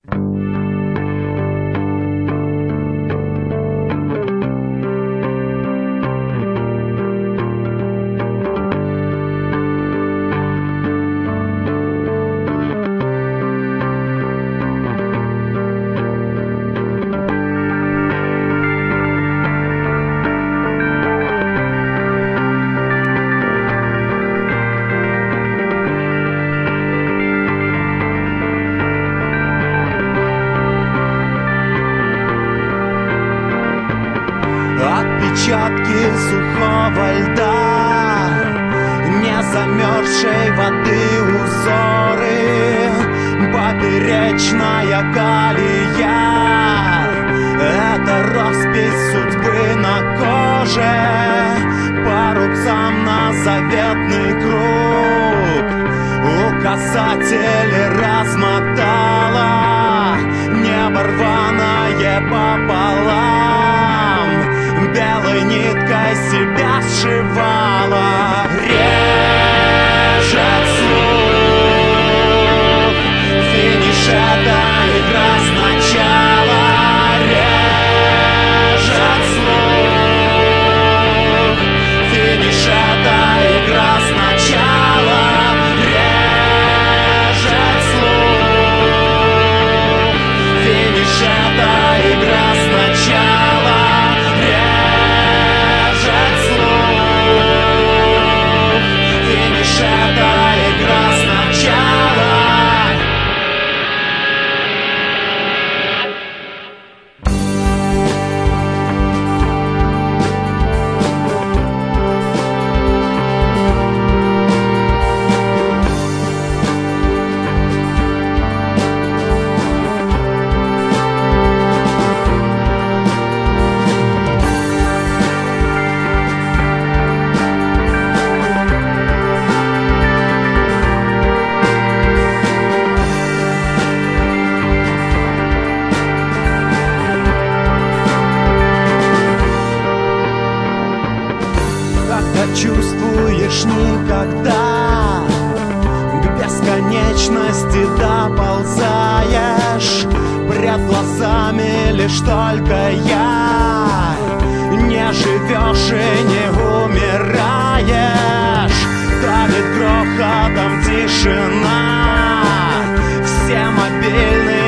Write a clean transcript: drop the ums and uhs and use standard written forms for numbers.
Отпечатки сухого льда, не замерзшей воды узоры, поперечная колея. Это роспись судьбы на коже, по рубцам на заветный круг. Указатели размотала, небо рваное пополам, белой ниткой себя сшивала. Режет слух, финиш — это игра сначала. Режет слух, финиш — это игра сначала. Режет слух, финиш — это игра сначала. Это игра сначала. Чувствуешь никогда, к бесконечности доползаешь, пред глазами лишь только я. Не живешь и не умираешь, давит грохотом тишина. Все мобильные